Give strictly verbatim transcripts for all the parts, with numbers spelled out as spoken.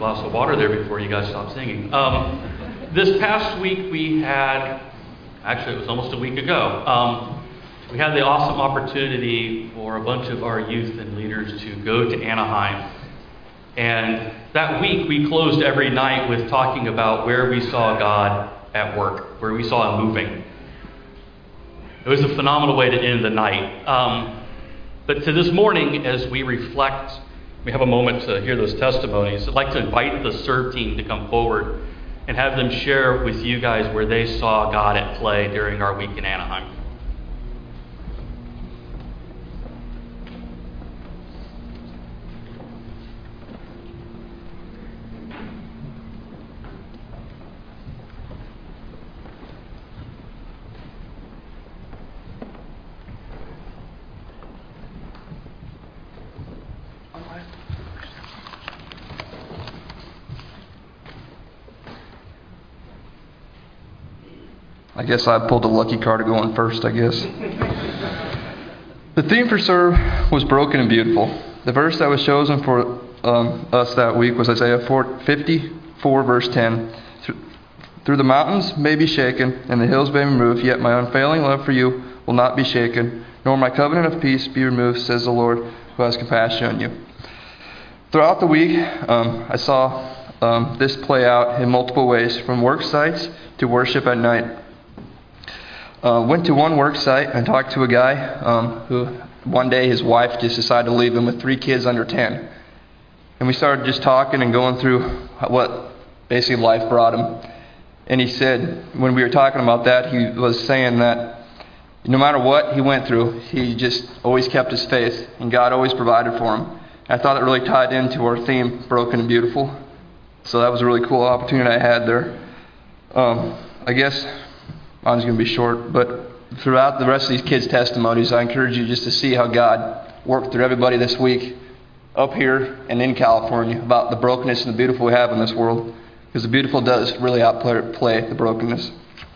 glass of water there before you guys stopped singing. Um, this past week we had, actually it was almost a week ago, um, we had the awesome opportunity for a bunch of our youth and leaders to go to Anaheim. And that week we closed every night with talking about where we saw God at work, where we saw Him moving. It was a phenomenal way to end the night. Um, but to this morning, as we reflect, we have a moment to hear those testimonies. I'd like to invite the serve team to come forward and have them share with you guys where they saw God at play during our week in Anaheim. I guess I pulled a lucky card to go on first, I guess. The theme for Serve was broken and beautiful. The verse that was chosen for um, us that week was Isaiah fifty-four, verse ten. Through the mountains may be shaken, and the hills may be removed, yet my unfailing love for you will not be shaken, nor my covenant of peace be removed, says the Lord, who has compassion on you. Throughout the week, um, I saw um, this play out in multiple ways, from work sites to worship at night. Uh, went to one work site and talked to a guy um, who one day his wife just decided to leave him with three kids under ten. And we started just talking and going through what basically life brought him. And he said, when we were talking about that, he was saying that no matter what he went through, he just always kept his faith, and God always provided for him. And I thought it really tied into our theme, Broken and Beautiful. So that was a really cool opportunity I had there. Um, I guess mine's going to be short, but throughout the rest of these kids' testimonies, I encourage you just to see how God worked through everybody this week up here and in California about the brokenness and the beautiful we have in this world, because the beautiful does really outplay the brokenness.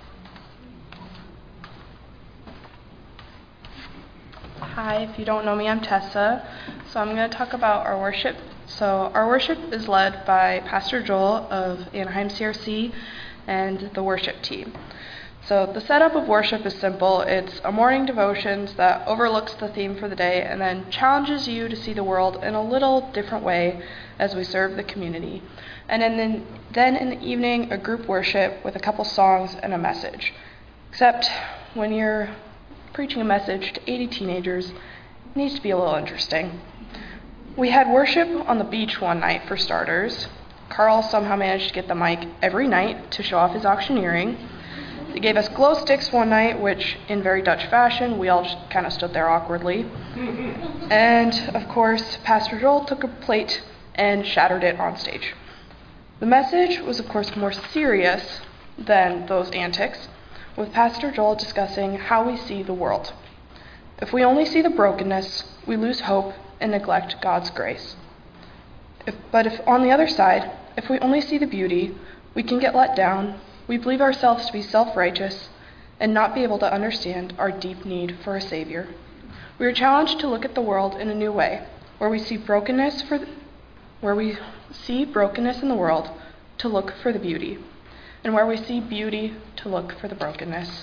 Hi, if you don't know me, I'm Tessa. So I'm going to talk about our worship. So our worship is led by Pastor Joel of Anaheim C R C and the worship team. So the setup of worship is simple. It's a morning devotions that overlooks the theme for the day and then challenges you to see the world in a little different way as we serve the community. And then, then in the evening, a group worship with a couple songs and a message. Except when you're preaching a message to eighty teenagers, it needs to be a little interesting. We had worship on the beach one night for starters. Carl somehow managed to get the mic every night to show off his auctioneering. They gave us glow sticks one night, which, in very Dutch fashion, we all just kind of stood there awkwardly. And, of course, Pastor Joel took a plate and shattered it on stage. The message was, of course, more serious than those antics, with Pastor Joel discussing how we see the world. If we only see the brokenness, we lose hope and neglect God's grace. If, but if, on the other side, if we only see the beauty, we can get let down. We believe ourselves to be self-righteous and not be able to understand our deep need for a Savior. We are challenged to look at the world in a new way, where we see brokenness for, the, where we see brokenness in the world, to look for the beauty, and where we see beauty, to look for the brokenness.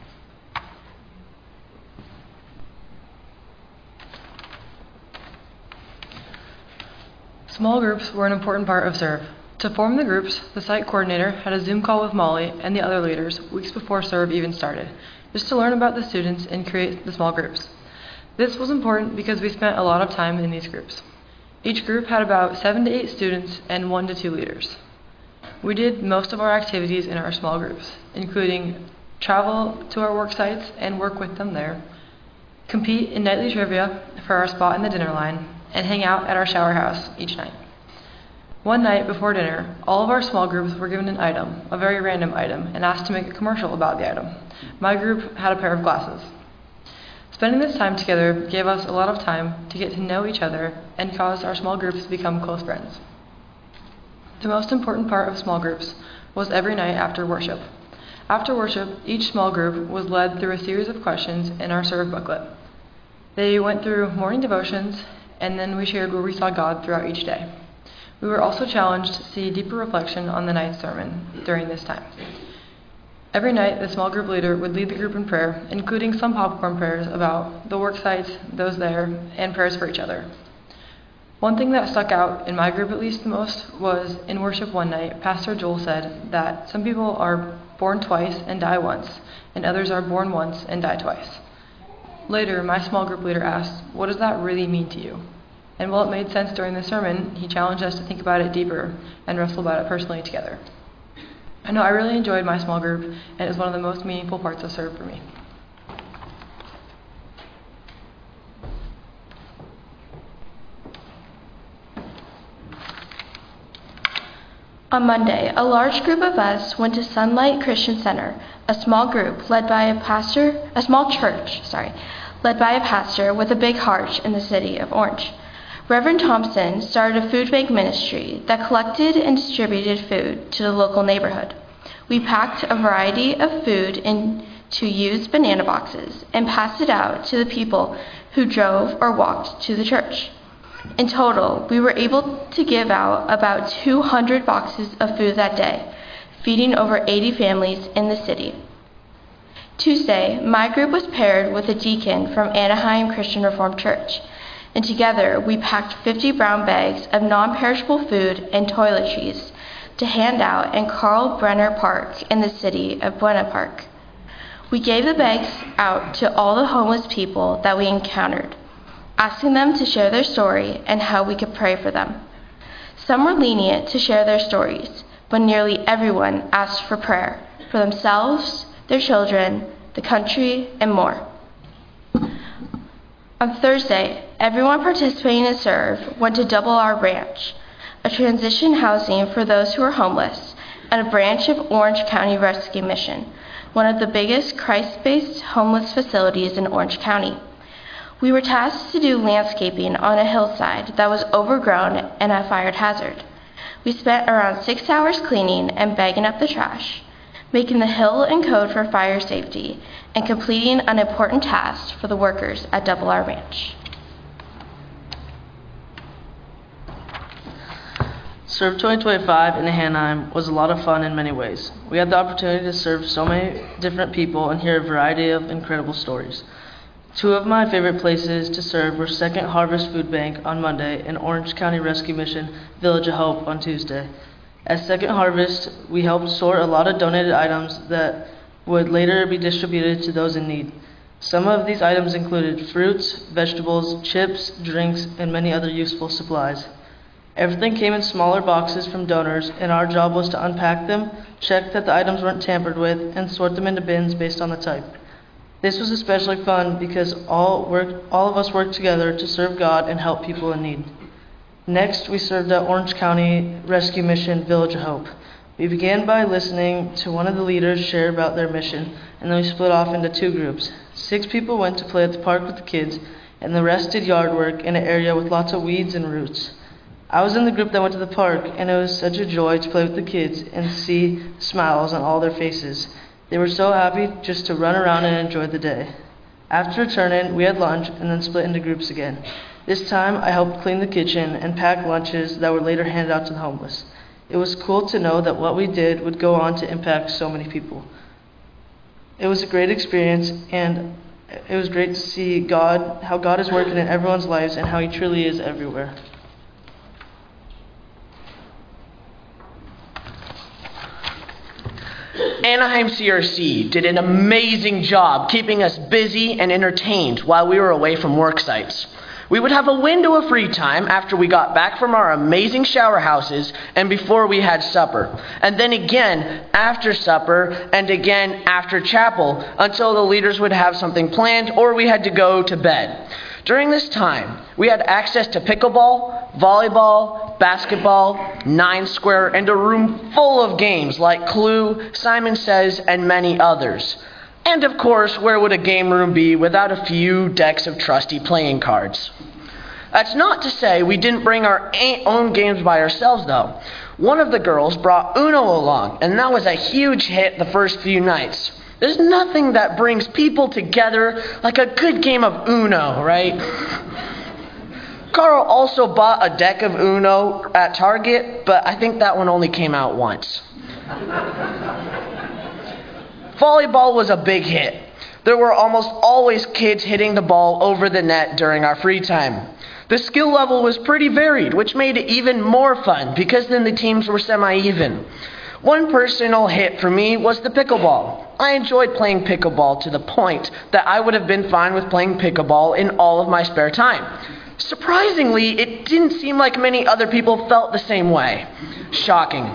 Small groups were an important part of Serve. To form the groups, the site coordinator had a Zoom call with Molly and the other leaders weeks before Serve even started, just to learn about the students and create the small groups. This was important because we spent a lot of time in these groups. Each group had about seven to eight students and one to two leaders. We did most of our activities in our small groups, including travel to our work sites and work with them there, compete in nightly trivia for our spot in the dinner line, and hang out at our shower house each night. One night before dinner, all of our small groups were given an item, a very random item, and asked to make a commercial about the item. My group had a pair of glasses. Spending this time together gave us a lot of time to get to know each other and caused our small groups to become close friends. The most important part of small groups was every night after worship. After worship, each small group was led through a series of questions in our Serve booklet. They went through morning devotions, and then we shared where we saw God throughout each day. We were also challenged to see deeper reflection on the night's sermon during this time. Every night, the small group leader would lead the group in prayer, including some popcorn prayers about the work sites, those there, and prayers for each other. One thing that stuck out, in my group at least the most, was in worship one night, Pastor Joel said that some people are born twice and die once, and others are born once and die twice. Later, my small group leader asked, "What does that really mean to you?" And while it made sense during the sermon, he challenged us to think about it deeper and wrestle about it personally together. I know I really enjoyed my small group, and it was one of the most meaningful parts of Serve for me. On Monday, a large group of us went to Sunlight Christian Center, a small group led by a pastor, a small church, sorry, led by a pastor with a big heart in the city of Orange. Reverend Thompson started a food bank ministry that collected and distributed food to the local neighborhood. We packed a variety of food into used banana boxes and passed it out to the people who drove or walked to the church. In total, we were able to give out about two hundred boxes of food that day, feeding over eighty families in the city. Tuesday, my group was paired with a deacon from Anaheim Christian Reformed Church, and together we packed fifty brown bags of non-perishable food and toiletries to hand out in Carl Brenner Park in the city of Buena Park. We gave the bags out to all the homeless people that we encountered, asking them to share their story and how we could pray for them. Some were lenient to share their stories, but nearly everyone asked for prayer for themselves, their children, the country, and more. On Thursday, everyone participating in Serve went to Double R Ranch, a transition housing for those who are homeless, and a branch of Orange County Rescue Mission, one of the biggest Christ-based homeless facilities in Orange County. We were tasked to do landscaping on a hillside that was overgrown and a fire hazard. We spent around six hours cleaning and bagging up the trash, making the hill and code for fire safety, and completing an important task for the workers at Double R Ranch. Serve twenty twenty-five in Anaheim was a lot of fun in many ways. We had the opportunity to serve so many different people and hear a variety of incredible stories. Two of my favorite places to serve were Second Harvest Food Bank on Monday and Orange County Rescue Mission Village of Hope on Tuesday. At Second Harvest, we helped sort a lot of donated items that would later be distributed to those in need. Some of these items included fruits, vegetables, chips, drinks, and many other useful supplies. Everything came in smaller boxes from donors, and our job was to unpack them, check that the items weren't tampered with, and sort them into bins based on the type. This was especially fun because all, worked, all of us worked together to serve God and help people in need. Next, we served at Orange County Rescue Mission Village of Hope. We began by listening to one of the leaders share about their mission, and then we split off into two groups. Six people went to play at the park with the kids, and the rest did yard work in an area with lots of weeds and roots. I was in the group that went to the park, and it was such a joy to play with the kids and see smiles on all their faces. They were so happy just to run around and enjoy the day. After returning, we had lunch and then split into groups again. This time, I helped clean the kitchen and pack lunches that were later handed out to the homeless. It was cool to know that what we did would go on to impact so many people. It was a great experience, and it was great to see God, how God is working in everyone's lives and how He truly is everywhere. Anaheim C R C did an amazing job keeping us busy and entertained while we were away from work sites. We would have a window of free time after we got back from our amazing shower houses and before we had supper, and then again after supper and again after chapel until the leaders would have something planned or we had to go to bed. During this time, we had access to pickleball, volleyball, basketball, nine square, and a room full of games like Clue, Simon Says, and many others. And of course, where would a game room be without a few decks of trusty playing cards? That's not to say we didn't bring our own games by ourselves, though. One of the girls brought Uno along, and that was a huge hit the first few nights. There's nothing that brings people together like a good game of Uno, right? Carl also bought a deck of Uno at Target, but I think that one only came out once. Volleyball was a big hit. There were almost always kids hitting the ball over the net during our free time. The skill level was pretty varied, which made it even more fun because then the teams were semi-even. One personal hit for me was the pickleball. I enjoyed playing pickleball to the point that I would have been fine with playing pickleball in all of my spare time. Surprisingly, it didn't seem like many other people felt the same way. Shocking.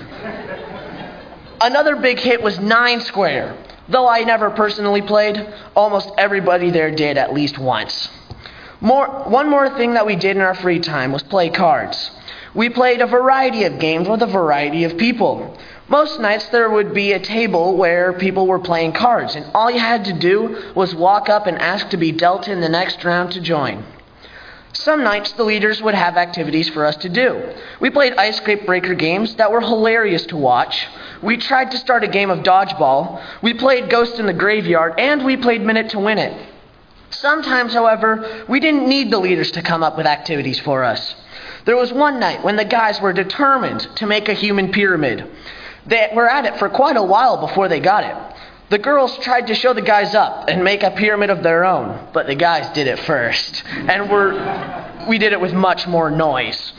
Another big hit was Nine Square. Though I never personally played, almost everybody there did at least once. More, one more thing that we did in our free time was play cards. We played a variety of games with a variety of people. Most nights there would be a table where people were playing cards, and all you had to do was walk up and ask to be dealt in the next round to join. Some nights the leaders would have activities for us to do. We played ice skate breaker games that were hilarious to watch. We tried to start a game of dodgeball. We played Ghost in the Graveyard, and we played Minute to Win It. Sometimes, however, we didn't need the leaders to come up with activities for us. There was one night when the guys were determined to make a human pyramid. They were at it for quite a while before they got it. The girls tried to show the guys up and make a pyramid of their own, but the guys did it first, and we're, we did it with much more noise.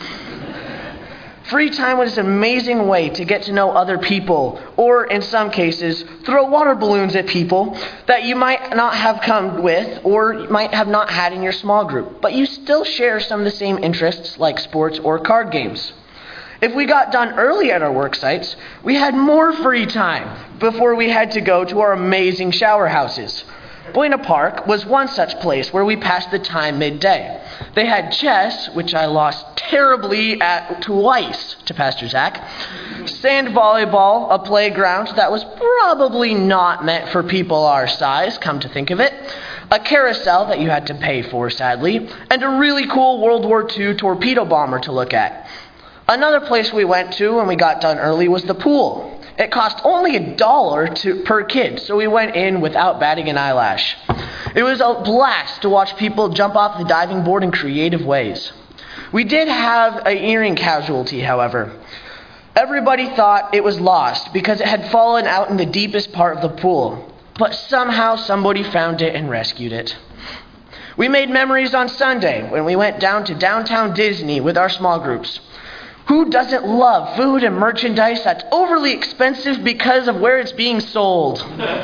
Free time was an amazing way to get to know other people, or in some cases, throw water balloons at people that you might not have come with or might have not had in your small group, but you still share some of the same interests like sports or card games. If we got done early at our work sites, we had more free time before we had to go to our amazing shower houses. Buena Park was one such place where we passed the time midday. They had chess, which I lost terribly at twice to Pastor Zach, sand volleyball, a playground that was probably not meant for people our size, come to think of it, a carousel that you had to pay for, sadly, and a really cool World War Two torpedo bomber to look at. Another place we went to when we got done early was the pool. It cost only a dollar to, per kid, so we went in without batting an eyelash. It was a blast to watch people jump off the diving board in creative ways. We did have an earring casualty, however. Everybody thought it was lost because it had fallen out in the deepest part of the pool, but somehow somebody found it and rescued it. We made memories on Sunday when we went down to downtown Disney with our small groups. Who doesn't love food and merchandise that's overly expensive because of where it's being sold?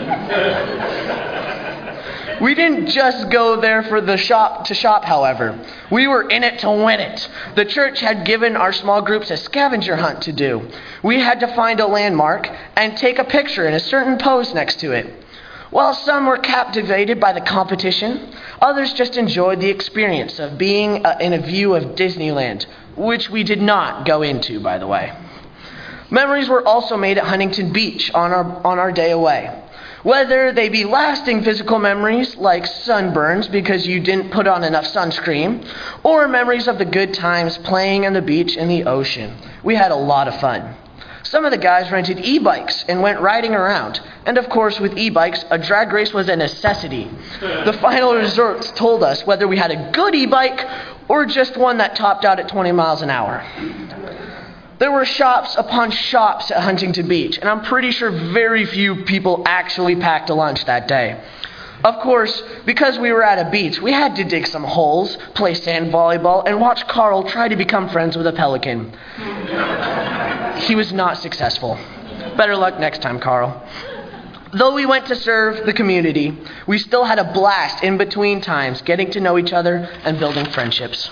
We didn't just go there for the shop to shop, however. We were in it to win it. The church had given our small groups a scavenger hunt to do. We had to find a landmark and take a picture in a certain pose next to it. While some were captivated by the competition, others just enjoyed the experience of being uh, in a view of Disneyland, which we did not go into, by the way. Memories were also made at Huntington Beach on our, on our day away. Whether they be lasting physical memories like sunburns because you didn't put on enough sunscreen, or memories of the good times playing on the beach and the ocean. We had a lot of fun. Some of the guys rented e-bikes and went riding around. And of course, with e-bikes, a drag race was a necessity. The final results told us whether we had a good e-bike or just one that topped out at twenty miles an hour. There were shops upon shops at Huntington Beach, and I'm pretty sure very few people actually packed a lunch that day. Of course, because we were at a beach, we had to dig some holes, play sand volleyball, and watch Carl try to become friends with a pelican. He was not successful. Better luck next time, Carl. Though we went to serve the community, we still had a blast in between times, getting to know each other and building friendships.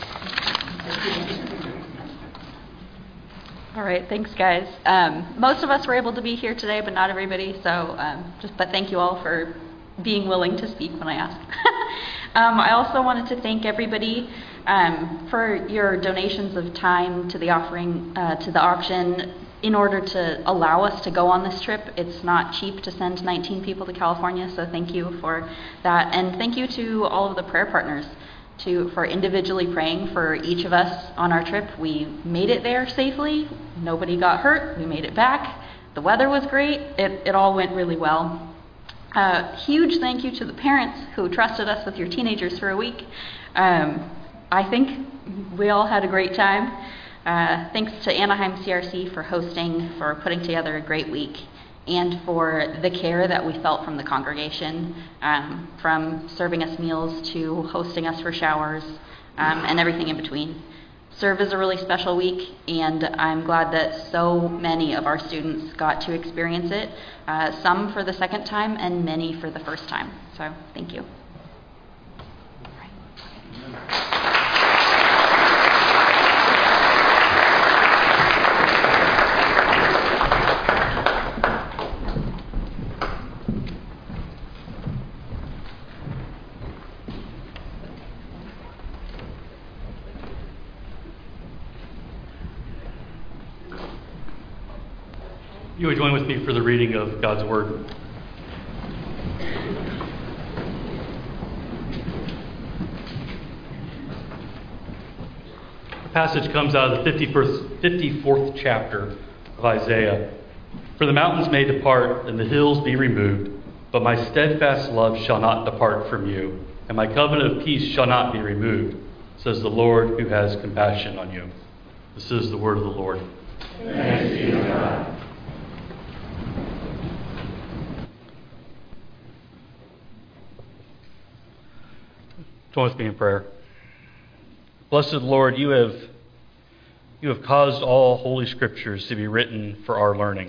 All right, thanks, guys. Um, most of us were able to be here today, but not everybody. So, um, just but thank you all for being willing to speak when I asked. um, I also wanted to thank everybody um, for your donations of time to the offering, uh, to the auction, in order to allow us to go on this trip. It's not cheap to send nineteen people to California, so thank you for that. And thank you to all of the prayer partners to for individually praying for each of us on our trip. We made it there safely. Nobody got hurt. We made it back. The weather was great. It, it all went really well. Uh, huge thank you to the parents who trusted us with your teenagers for a week. Um, I think we all had a great time. Uh, thanks to Anaheim C R C for hosting, for putting together a great week, and for the care that we felt from the congregation, um, from serving us meals to hosting us for showers, um, and everything in between. Serve is a really special week, and I'm glad that so many of our students got to experience it, uh, some for the second time and many for the first time. So thank you. You would join with me for the reading of God's Word. The passage comes out of the fifty-first, fifty-fourth chapter of Isaiah. For the mountains may depart and the hills be removed, but my steadfast love shall not depart from you, and my covenant of peace shall not be removed, says the Lord who has compassion on you. This is the word of the Lord. Thanks be to God. Join with me in prayer. Blessed Lord, you have you have caused all holy scriptures to be written for our learning.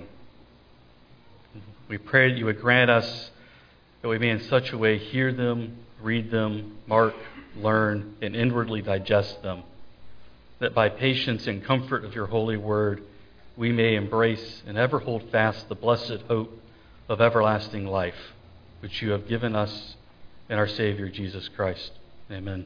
We pray that you would grant us that we may in such a way hear them, read them, mark, learn, and inwardly digest them, that by patience and comfort of your holy word we may embrace and ever hold fast the blessed hope of everlasting life, which you have given us in our Savior Jesus Christ. Amen.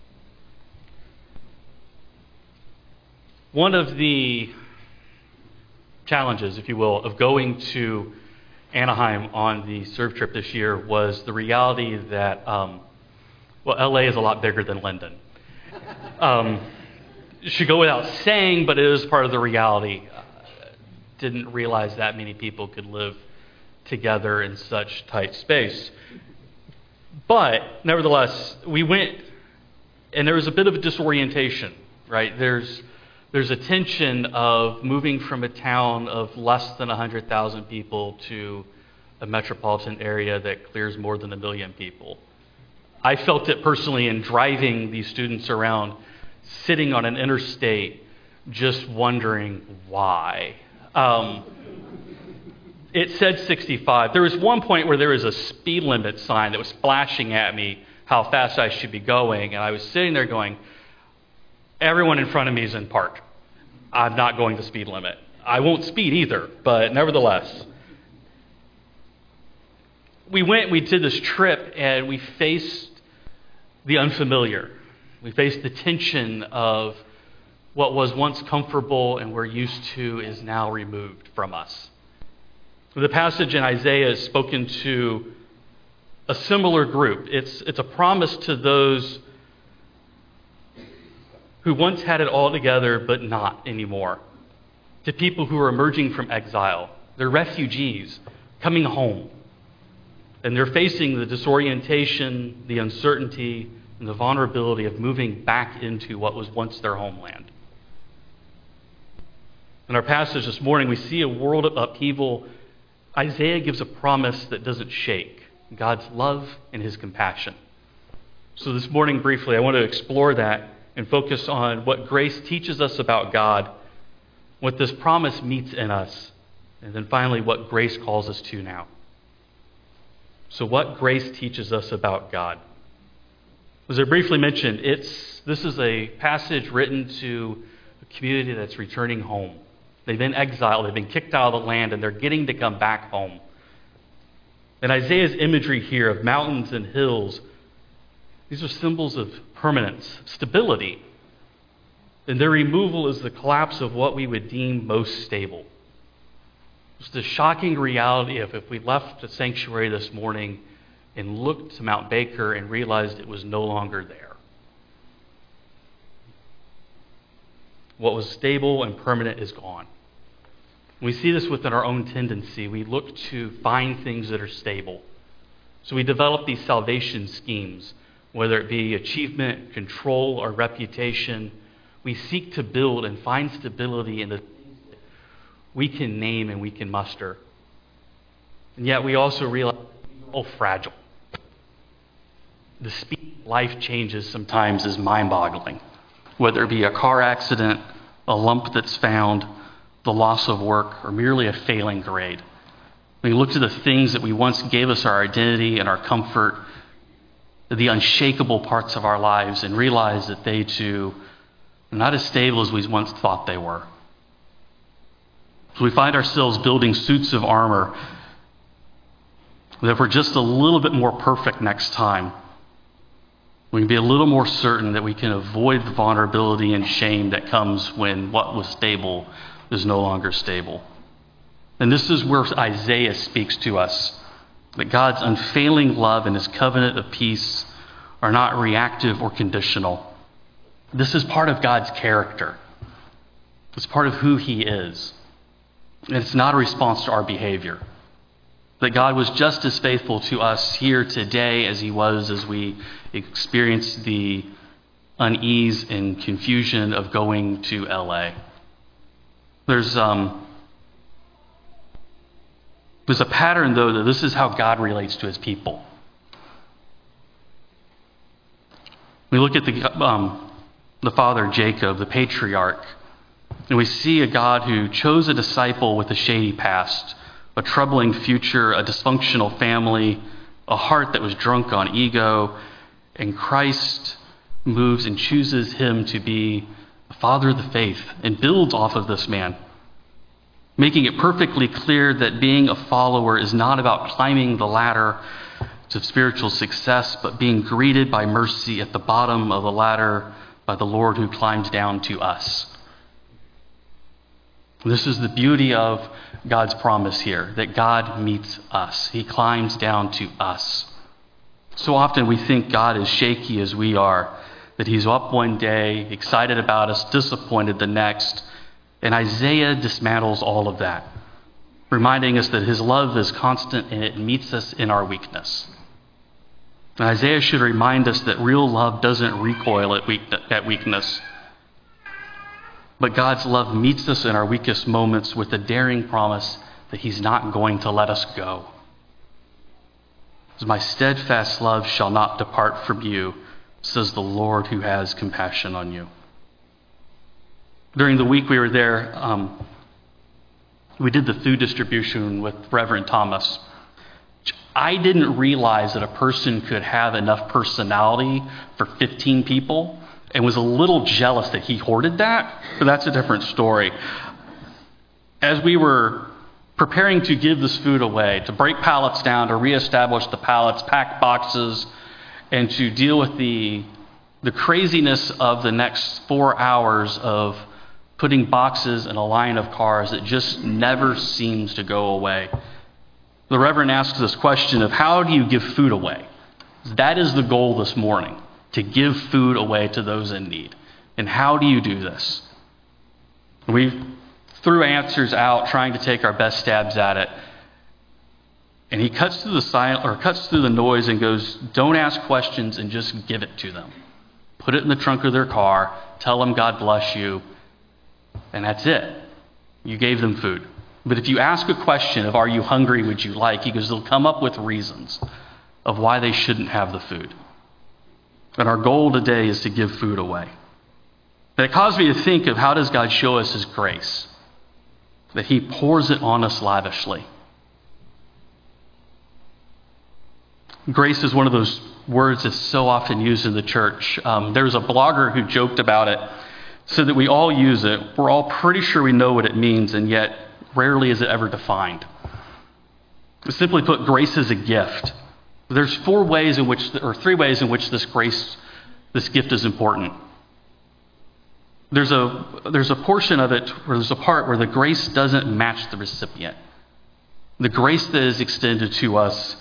One of the challenges, if you will, of going to Anaheim on the Serve trip this year was the reality that, um, well, L A is a lot bigger than Linden. Um, it should go without saying, but it is part of the reality. Uh, didn't realize that many people could live together in such tight space. But nevertheless, we went, and there was a bit of a disorientation, right? There's there's a tension of moving from a town of less than one hundred thousand people to a metropolitan area that clears more than a million people. I felt it personally in driving these students around, sitting on an interstate, just wondering why. Um, It said sixty-five. There was one point where there was a speed limit sign that was flashing at me how fast I should be going, and I was sitting there going, everyone in front of me is in park. I'm not going the speed limit. I won't speed either, but nevertheless. We went, we did this trip, and we faced the unfamiliar. We faced the tension of what was once comfortable and we're used to is now removed from us. The passage in Isaiah is spoken to a similar group. It's, it's a promise to those who once had it all together but not anymore. To people who are emerging from exile. They're refugees coming home. And they're facing the disorientation, the uncertainty, and the vulnerability of moving back into what was once their homeland. In our passage this morning, we see a world of upheaval. Isaiah gives a promise that doesn't shake, God's love and his compassion. So this morning, briefly, I want to explore that and focus on what grace teaches us about God, what this promise meets in us, and then finally what grace calls us to now. So what grace teaches us about God? As I briefly mentioned, it's this is a passage written to a community that's returning home. They've been exiled, they've been kicked out of the land, and they're getting to come back home. And Isaiah's imagery here of mountains and hills, these are symbols of permanence, stability. And their removal is the collapse of what we would deem most stable. It's the shocking reality of if we left the sanctuary this morning and looked to Mount Baker and realized it was no longer there. What was stable and permanent is gone. We see this within our own tendency. We look to find things that are stable. So we develop these salvation schemes. whether it be achievement, control, or reputation, we seek to build and find stability in the things that we can name and we can muster. And yet we also realize we're all fragile. The speed of life changes sometimes is mind-boggling, whether it be a car accident, a lump that's found, the loss of work, or merely a failing grade. We look to the things that we once gave us our identity and our comfort, the unshakable parts of our lives, and realize that they too are not as stable as we once thought they were. So we find ourselves building suits of armor that if we're just a little bit more perfect next time, we can be a little more certain that we can avoid the vulnerability and shame that comes when what was stable is no longer stable. And this is where Isaiah speaks to us, that God's unfailing love and his covenant of peace are not reactive or conditional. This is part of God's character. It's part of who he is. And it's not a response to our behavior. That God was just as faithful to us here today as he was as we experienced the unease and confusion of going to L A. There's um, there's a pattern, though, that this is how God relates to his people. We look at the um, the father Jacob, the patriarch, and we see a God who chose a disciple with a shady past, a troubling future, a dysfunctional family, a heart that was drunk on ego, and Christ moves and chooses him to be the father of the faith and builds off of this man, making it perfectly clear that being a follower is not about climbing the ladder to spiritual success, but being greeted by mercy at the bottom of the ladder by the Lord who climbs down to us. This is the beauty of God's promise here, that God meets us. He climbs down to us. So often we think God is shaky as we are, that he's up one day, excited about us, disappointed the next. And Isaiah dismantles all of that, reminding us that his love is constant and it meets us in our weakness. And Isaiah should remind us that real love doesn't recoil at, weak- at weakness. But God's love meets us in our weakest moments with a daring promise that he's not going to let us go. My steadfast love shall not depart from you, says the Lord who has compassion on you. During the week we were there, um, we did the food distribution with Reverend Thomas. I didn't realize that a person could have enough personality for fifteen people, and was a little jealous that he hoarded that, but that's a different story. As we were preparing to give this food away, to break pallets down, to reestablish the pallets, pack boxes, and to deal with the, the craziness of the next four hours of putting boxes in a line of cars that just never seems to go away. The Reverend asks this question of how do you give food away? That is the goal this morning, to give food away to those in need. And how do you do this? We threw answers out, trying to take our best stabs at it. And he cuts through the silence, or cuts through the noise and goes, don't ask questions and just give it to them. Put it in the trunk of their car, tell them God bless you, and that's it. You gave them food. But if you ask a question of are you hungry, would you like, he goes, they'll come up with reasons of why they shouldn't have the food. And our goal today is to give food away. And it caused me to think of how does God show us his grace? That he pours it on us lavishly. Grace is one of those words that's so often used in the church. Um, there was a blogger who joked about it, said that we all use it. We're all pretty sure we know what it means, and yet rarely is it ever defined. Simply put, grace is a gift. There's four ways in which, or three ways in which this grace, this gift is important. There's a there's a portion of it where there's a part where the grace doesn't match the recipient. The grace that is extended to us,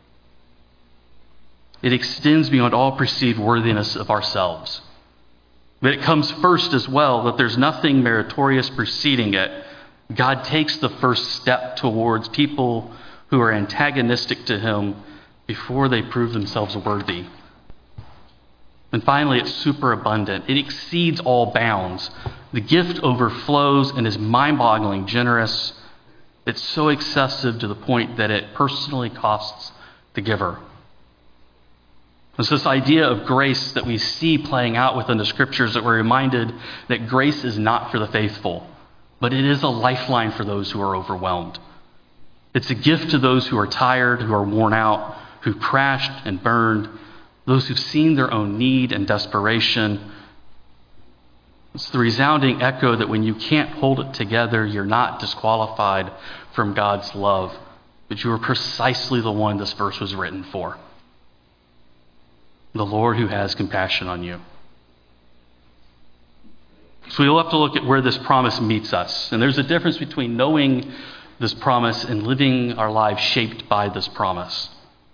it extends beyond all perceived worthiness of ourselves. But it comes first as well, that there's nothing meritorious preceding it. God takes the first step towards people who are antagonistic to him before they prove themselves worthy. And finally, it's superabundant. It exceeds all bounds. The gift overflows and is mind-boggling generous. It's so excessive to the point that it personally costs the giver. It's this idea of grace that we see playing out within the scriptures that we're reminded that grace is not for the faithful, but it is a lifeline for those who are overwhelmed. It's a gift to those who are tired, who are worn out, who crashed and burned, those who've seen their own need and desperation. It's the resounding echo that when you can't hold it together, you're not disqualified from God's love, but you are precisely the one this verse was written for. The Lord who has compassion on you. So we'll have to look at where this promise meets us. And there's a difference between knowing this promise and living our lives shaped by this promise.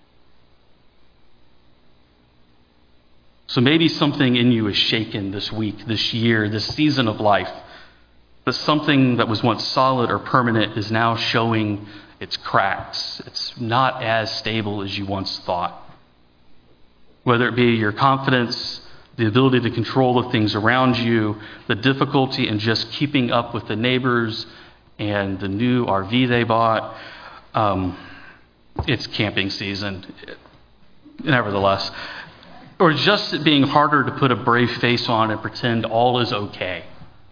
So maybe something in you is shaken this week, this year, this season of life. That something that was once solid or permanent is now showing its cracks. It's not as stable as you once thought. Whether it be your confidence, the ability to control the things around you, the difficulty in just keeping up with the neighbors and the new R V they bought. Um, it's camping season, nevertheless. Or just it being harder to put a brave face on and pretend all is okay.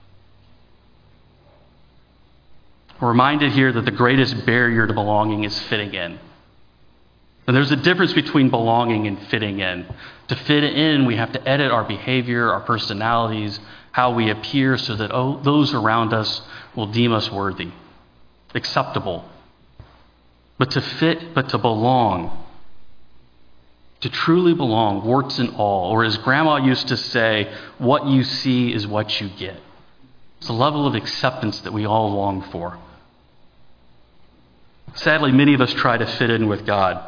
We're reminded here that the greatest barrier to belonging is fitting in. And there's a difference between belonging and fitting in. To fit in, we have to edit our behavior, our personalities, how we appear so that oh, those around us will deem us worthy, acceptable. But to fit, but to belong, to truly belong, warts and all, or as Grandma used to say, what you see is what you get. It's a level of acceptance that we all long for. Sadly, many of us try to fit in with God.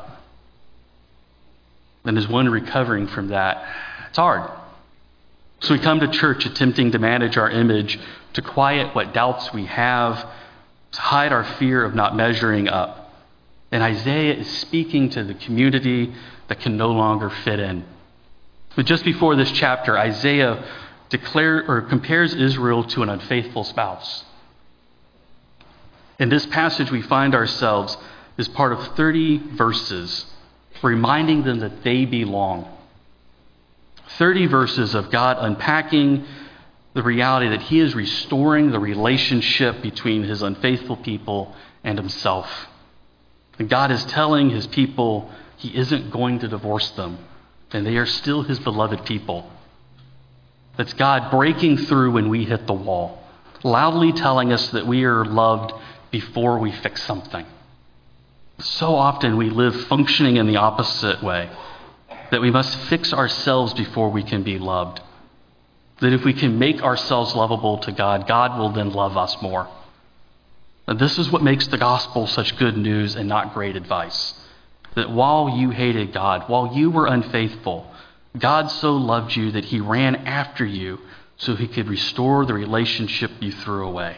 And as one recovering from that, it's hard. So we come to church attempting to manage our image, to quiet what doubts we have, to hide our fear of not measuring up. And Isaiah is speaking to the community that can no longer fit in. But just before this chapter, Isaiah declares or compares Israel to an unfaithful spouse. In this passage, we find ourselves as part of thirty verses reminding them that they belong. thirty verses of God unpacking the reality that he is restoring the relationship between his unfaithful people and himself. And God is telling his people he isn't going to divorce them, and they are still his beloved people. That's God breaking through when we hit the wall, loudly telling us that we are loved before we fix something. So often we live functioning in the opposite way, that we must fix ourselves before we can be loved. That if we can make ourselves lovable to God, God will then love us more. And this is what makes the gospel such good news and not great advice. That while you hated God, while you were unfaithful, God so loved you that he ran after you so he could restore the relationship you threw away.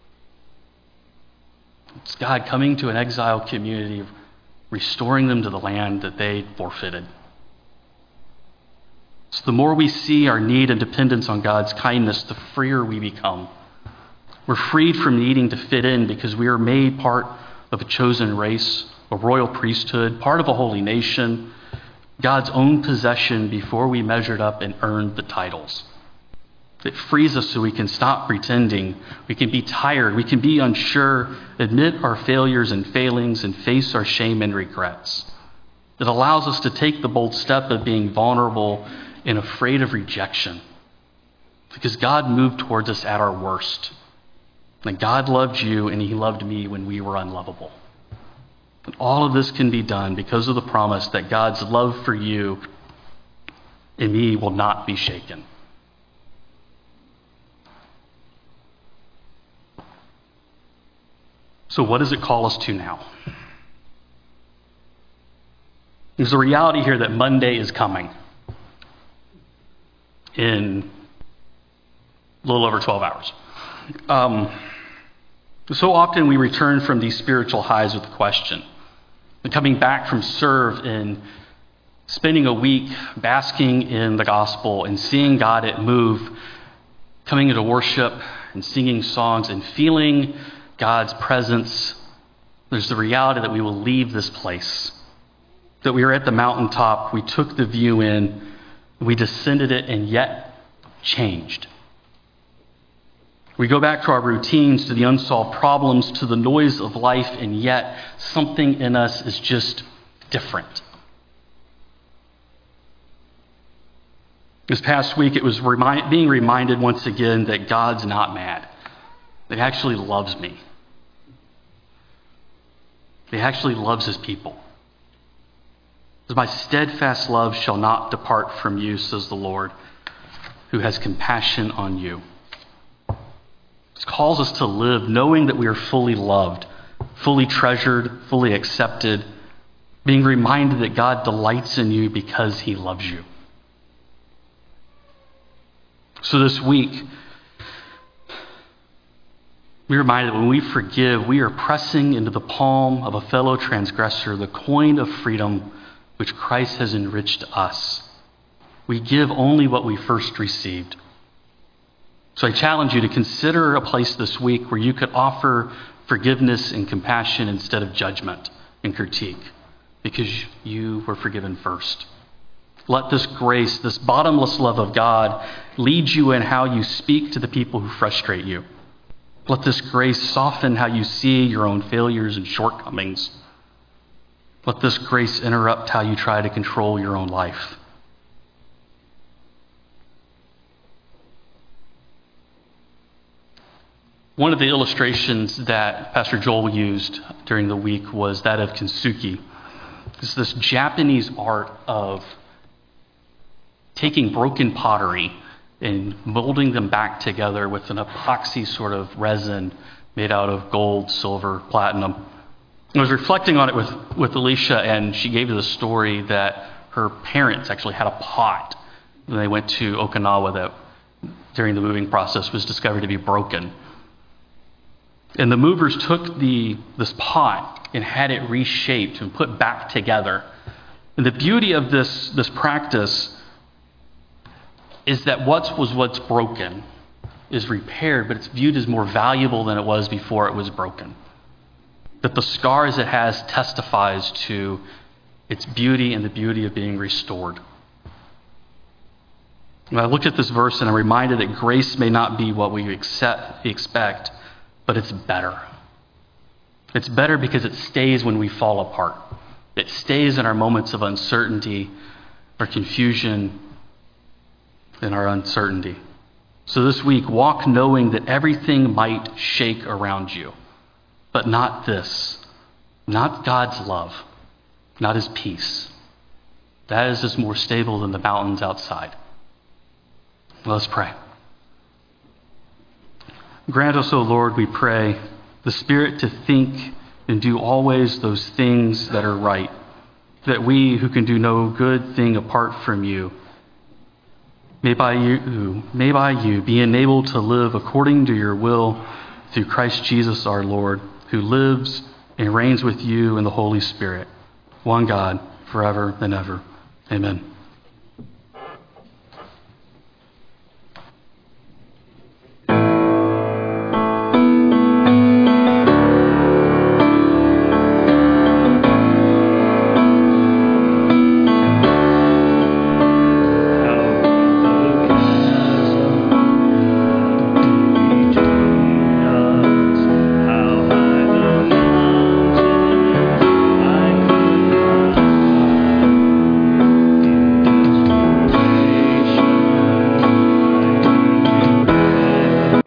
It's God coming to an exiled community, restoring them to the land that they forfeited. So the more we see our need and dependence on God's kindness, the freer we become. We're freed from needing to fit in because we are made part of a chosen race, a royal priesthood, part of a holy nation, God's own possession before we measured up and earned the titles. It frees us so we can stop pretending. We can be tired. We can be unsure, admit our failures and failings, and face our shame and regrets. It allows us to take the bold step of being vulnerable and afraid of rejection. Because God moved towards us at our worst. And God loved you and he loved me when we were unlovable. And all of this can be done because of the promise that God's love for you and me will not be shaken. So what does it call us to now? There's a reality here that Monday is coming in a little over twelve hours. Um, so often we return from these spiritual highs with a question. And coming back from serve in spending a week basking in the gospel and seeing God at move, coming into worship and singing songs and feeling God's presence, there's the reality that we will leave this place, that we were at the mountaintop, we took the view in, we descended it, and yet changed. We go back to our routines, to the unsolved problems, to the noise of life, and yet something in us is just different. This past week, it was remind, being reminded once again that God's not mad. That He actually loves me. He actually loves His people. My steadfast love shall not depart from you, says the Lord, who has compassion on you. This calls us to live knowing that we are fully loved, fully treasured, fully accepted, being reminded that God delights in you because He loves you. So this week, we're reminded that when we forgive, we are pressing into the palm of a fellow transgressor the coin of freedom which Christ has enriched us. We give only what we first received. So I challenge you to consider a place this week where you could offer forgiveness and compassion instead of judgment and critique, because you were forgiven first. Let this grace, this bottomless love of God, lead you in how you speak to the people who frustrate you. Let this grace soften how you see your own failures and shortcomings. Let this grace interrupt how you try to control your own life. One of the illustrations that Pastor Joel used during the week was that of kintsugi. It's this Japanese art of taking broken pottery and molding them back together with an epoxy sort of resin made out of gold, silver, platinum. I was reflecting on it with, with Alicia, and she gave me the story that her parents actually had a pot when they went to Okinawa that during the moving process was discovered to be broken. And the movers took the this pot and had it reshaped and put back together. And the beauty of this, this practice is that what was what's broken is repaired, but it's viewed as more valuable than it was before it was broken. That the scars it has testifies to its beauty and the beauty of being restored. When I looked at this verse and I'm reminded that grace may not be what we accept, expect, but it's better. It's better because it stays when we fall apart. It stays in our moments of uncertainty, our confusion, and our uncertainty. So this week, walk knowing that everything might shake around you, but not this, not God's love, not His peace. That is just more stable than the mountains outside. Let's pray. Grant us, O Lord, we pray, the Spirit to think and do always those things that are right, that we who can do no good thing apart from you, may by you, may by you be enabled to live according to your will through Christ Jesus our Lord, who lives and reigns with you in the Holy Spirit, one God, forever and ever. Amen.